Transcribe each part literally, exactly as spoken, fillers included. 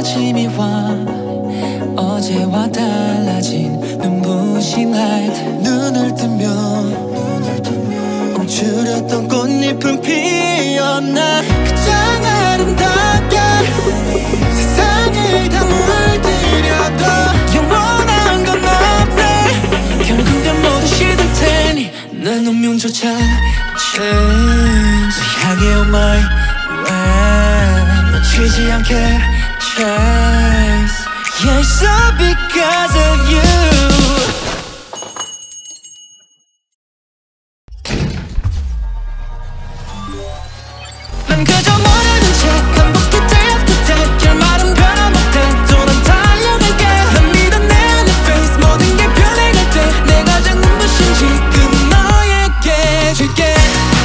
아침이 와 어제와 달라진 눈부신 light. 눈을 뜨면 움츠렸던 꽃잎은 피었나. 가장 아름답게 세상을 다 물들여도 영원한 건 없네. 결국엔 모두 시들 테니 난 운명조차 change. 향해 on my way. 놓치지 않게 chase. Yeah, it's all because of you. 난 그저 모르는 채 반복해 day after day. 결말은 변함없대. 또 난 달려갈게. 난 믿어 내 안에 face. 모든 게 변해갈 때 내 가장 눈부신 지금 너에게 줄게.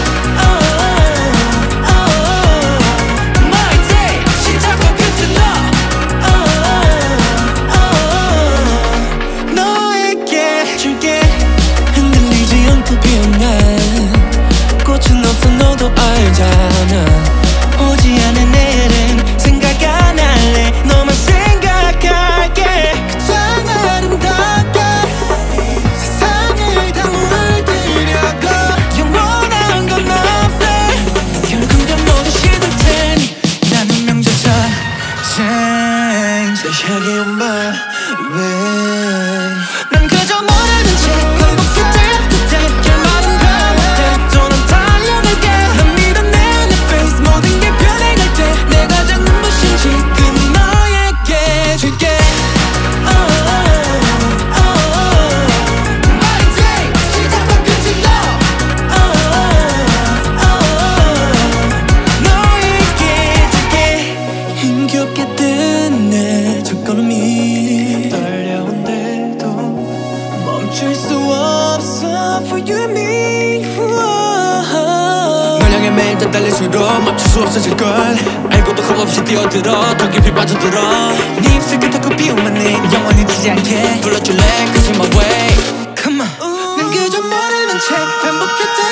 꽃은 없어 너도 알잖아. 오지 않은 내일은 생각 안 할래. 너만 생각할게. 가장 아름답게 세상을 다 물들여도 영원한 건 없대. 결국엔 모두 시들 테니 난 운명조차 change. 내 향해 on my way. 난 그저 모르는 채 반복해 day after day. 결말은 변함없대. 또 난 달려갈게. 난 믿어 내 안에 face. 모든 게 변해갈 때 내 가장 눈부신 지금 너에게 줄게. Oh, oh, oh, oh. My day 시작과 끝이 너. Oh, oh, oh. 너에게 줄게. 힘겹게 뜬 내 첫걸음이 떨려온데도 멈출 수 없어 for you and me. 널 향해 매일 더 달릴수록 멈출 수 없어질걸. 알고도 겁없이 뛰어들어 더 깊이 빠져들어. 네 입술 끝에 꽃피우만 내 영원히 지지 않게 불러줄래 cause you're my way. Come on. 난 그저 모르는 채 반복해